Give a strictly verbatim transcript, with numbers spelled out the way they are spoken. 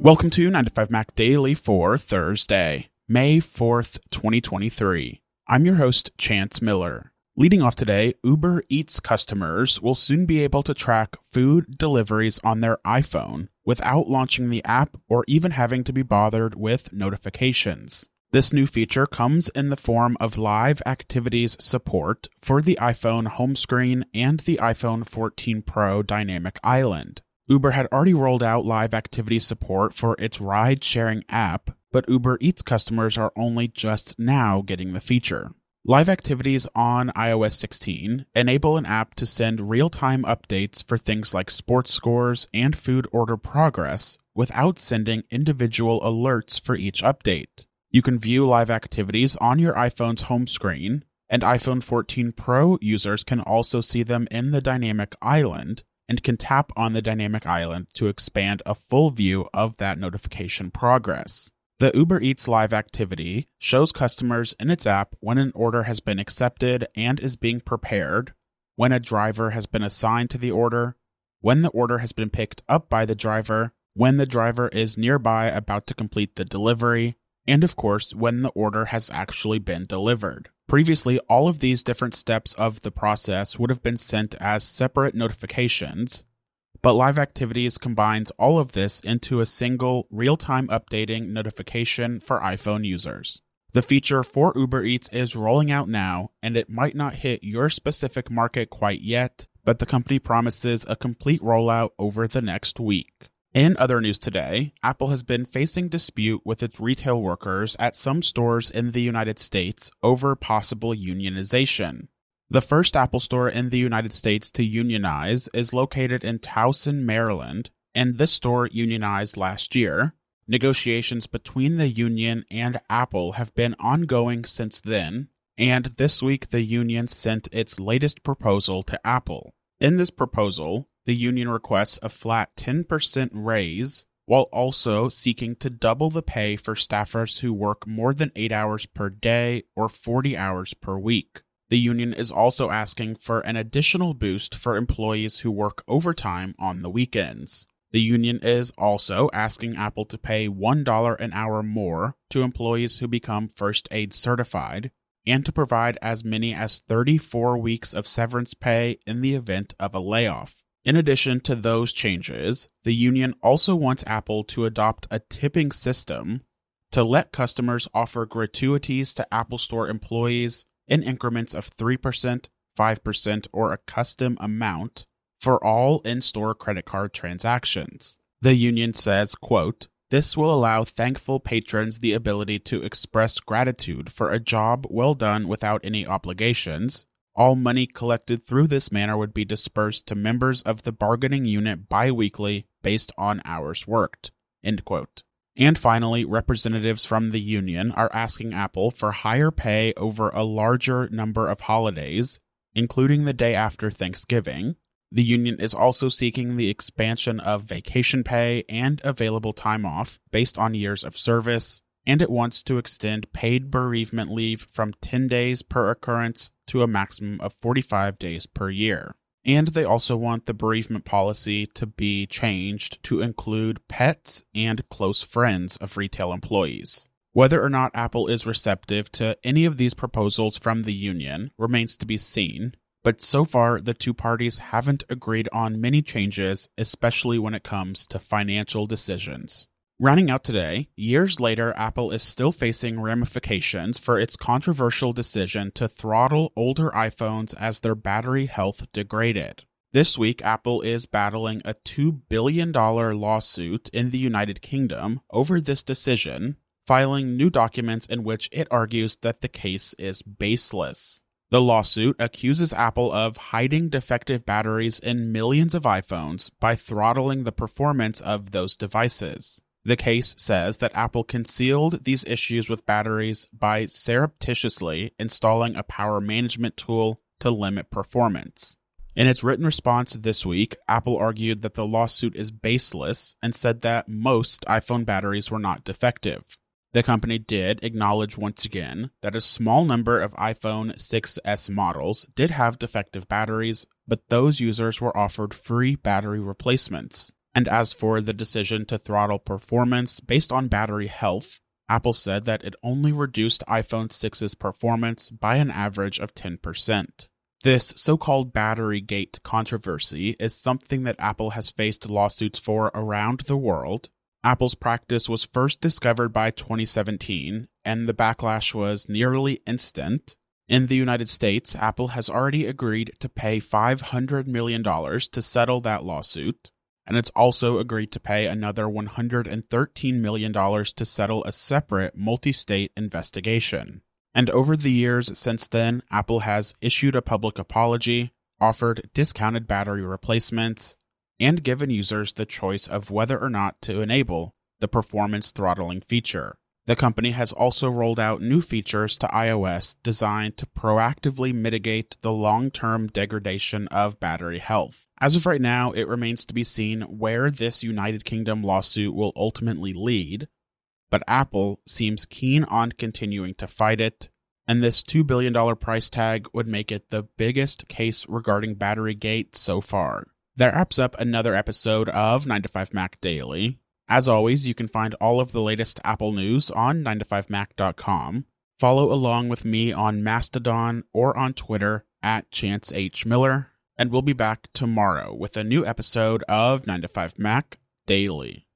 Welcome to nine to five Mac Daily for Thursday, May fourth, twenty twenty-three. I'm your host, Chance Miller. Leading off today, Uber Eats customers will soon be able to track food deliveries on their iPhone without launching the app or even having to be bothered with notifications. This new feature comes in the form of live activities support for the iPhone home screen and the iPhone fourteen Pro Dynamic Island. Uber had already rolled out live activity support for its ride-sharing app, but Uber Eats customers are only just now getting the feature. Live activities on i O S sixteen enable an app to send real-time updates for things like sports scores and food order progress without sending individual alerts for each update. You can view live activities on your iPhone's home screen, and iPhone fourteen Pro users can also see them in the Dynamic Island, and can tap on the Dynamic Island to expand a full view of that notification progress. The Uber Eats live activity shows customers in its app when an order has been accepted and is being prepared, when a driver has been assigned to the order, when the order has been picked up by the driver, when the driver is nearby about to complete the delivery, and of course, when the order has actually been delivered. Previously, all of these different steps of the process would have been sent as separate notifications, but Live Activities combines all of this into a single real-time updating notification for iPhone users. The feature for Uber Eats is rolling out now, and it might not hit your specific market quite yet, but the company promises a complete rollout over the next week. In other news today, Apple has been facing dispute with its retail workers at some stores in the United States over possible unionization. The first Apple store in the United States to unionize is located in Towson, Maryland, and this store unionized last year. Negotiations between the union and Apple have been ongoing since then, and this week the union sent its latest proposal to Apple. In this proposal, the union requests a flat ten percent raise, while also seeking to double the pay for staffers who work more than eight hours per day or forty hours per week. The union is also asking for an additional boost for employees who work overtime on the weekends. The union is also asking Apple to pay one dollar an hour more to employees who become first aid certified, and to provide as many as thirty-four weeks of severance pay in the event of a layoff. In addition to those changes, the union also wants Apple to adopt a tipping system to let customers offer gratuities to Apple Store employees in increments of three percent, five percent, or a custom amount for all in-store credit card transactions. The union says, quote, "This will allow thankful patrons the ability to express gratitude for a job well done without any obligations. All money collected through this manner would be dispersed to members of the bargaining unit bi-weekly based on hours worked." End quote. And finally, representatives from the union are asking Apple for higher pay over a larger number of holidays, including the day after Thanksgiving. The union is also seeking the expansion of vacation pay and available time off based on years of service, and it wants to extend paid bereavement leave from ten days per occurrence to a maximum of forty-five days per year. And they also want the bereavement policy to be changed to include pets and close friends of retail employees. Whether or not Apple is receptive to any of these proposals from the union remains to be seen, but so far the two parties haven't agreed on many changes, especially when it comes to financial decisions. Rounding out today, years later, Apple is still facing ramifications for its controversial decision to throttle older iPhones as their battery health degraded. This week, Apple is battling a two billion dollars lawsuit in the United Kingdom over this decision, filing new documents in which it argues that the case is baseless. The lawsuit accuses Apple of hiding defective batteries in millions of iPhones by throttling the performance of those devices. The case says that Apple concealed these issues with batteries by surreptitiously installing a power management tool to limit performance. In its written response this week, Apple argued that the lawsuit is baseless and said that most iPhone batteries were not defective. The company did acknowledge once again that a small number of iPhone six S models did have defective batteries, but those users were offered free battery replacements. And as for the decision to throttle performance based on battery health, Apple said that it only reduced iPhone six's performance by an average of ten percent. This so-called battery gate controversy is something that Apple has faced lawsuits for around the world. Apple's practice was first discovered by twenty seventeen, and the backlash was nearly instant. In the United States, Apple has already agreed to pay five hundred million dollars to settle that lawsuit, and it's also agreed to pay another one hundred thirteen million dollars to settle a separate multi-state investigation. And over the years since then, Apple has issued a public apology, offered discounted battery replacements, and given users the choice of whether or not to enable the performance throttling feature. The company has also rolled out new features to iOS designed to proactively mitigate the long-term degradation of battery health. As of right now, it remains to be seen where this United Kingdom lawsuit will ultimately lead, but Apple seems keen on continuing to fight it, and this two billion dollars price tag would make it the biggest case regarding Batterygate so far. That wraps up another episode of nine to five Mac Daily. As always, you can find all of the latest Apple news on nine to five mac dot com. Follow along with me on Mastodon or on Twitter at Chance H. Miller, and we'll be back tomorrow with a new episode of nine to five Mac Daily.